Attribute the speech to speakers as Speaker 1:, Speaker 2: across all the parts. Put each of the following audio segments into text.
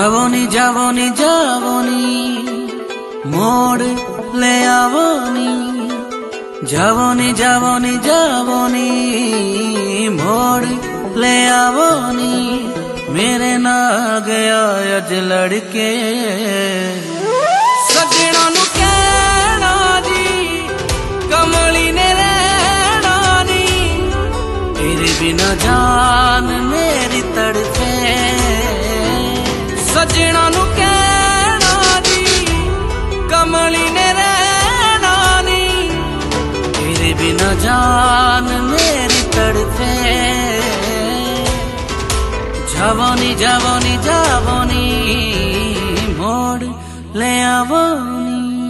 Speaker 1: जावोनी जावोनी जावोनी मोड़ ले आवोनी, जावोनी जावोनी जावोनी मोड़ ले आवोनी, मेरे ना गया अज लड़के सजना नु कहना जी कमली ने रहना नी, तेरे बिना जान मेरी तड़पे, सजना नु कहना जी कमली ने रहना नी, तेरे बिना जान मेरी तड़पे, जावोनी जावोनी जावोनी मोड़ ले आवोनी।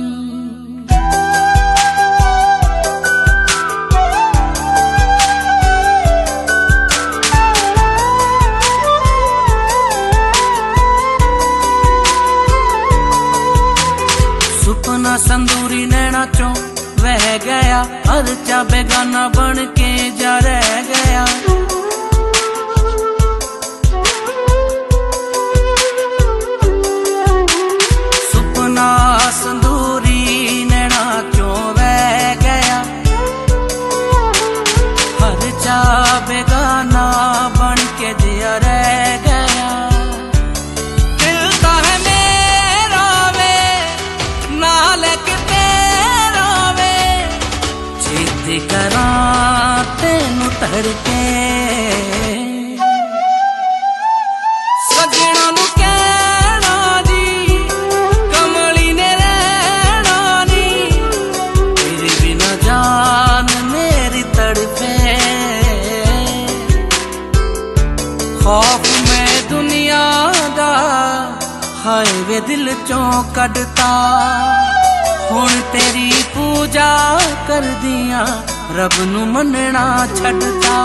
Speaker 1: सुपना संदूरी नैना चों वह गया, अर्चा बेगाना बन के जा रह गया, सुपना संदूरी नैना चों वह गया, अर्चा बेगाना बन के जा रह गया, करा तेनू तड़के, सजना नु कहना जी कमली ने रहना नी, तेरे बिना जान मेरी तड़पे, खौफ में दुनिया दा हाय वे दिल चों कढ़ता, हुण तेरी पूजा कर दिया रब नू मनना छड़ता,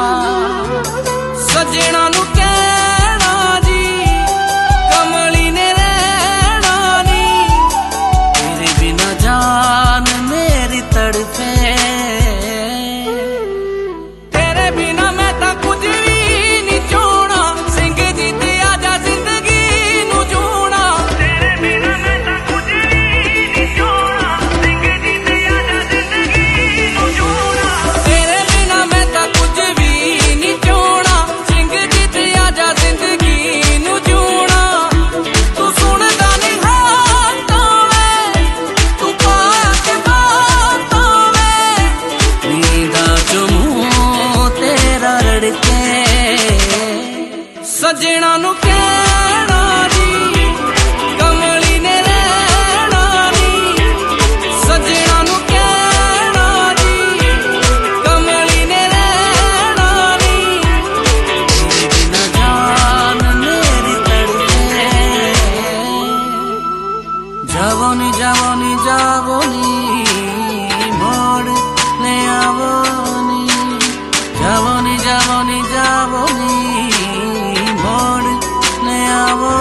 Speaker 1: सजना नू कहना जी कमली ने रहना नी, तेरे बिना जान मेरी तड़पे, तेरे बिना मैं तां कुछ भी नहीं चाहना, सिंह जी ते आजा जिंदगी नू जूना, तेरे बिना मैं तां कुछ भी नहीं चाहना, सिंह जी ते आजा जिंदगी नू जूना, तेरे बिना मैं तां कुछ भी नहीं चाहना, सिंह जी ते आजा जिंदगी नू जूना, तू सुनदा नहीं हातां वे, तू पाया के बातां वे, नींदा चों मूंह तेरा रड़के, सजना नू कहना जी कमली ने रहना नी, सजना नू कहना जी कमली ने रहना नी, तेरे बिना जान मेरी तड़पे, जावोनी जावोनी जावोनी मोड़ ले आवोनी, जावोनी जावोनी जावोनी मोड़ ले आवो।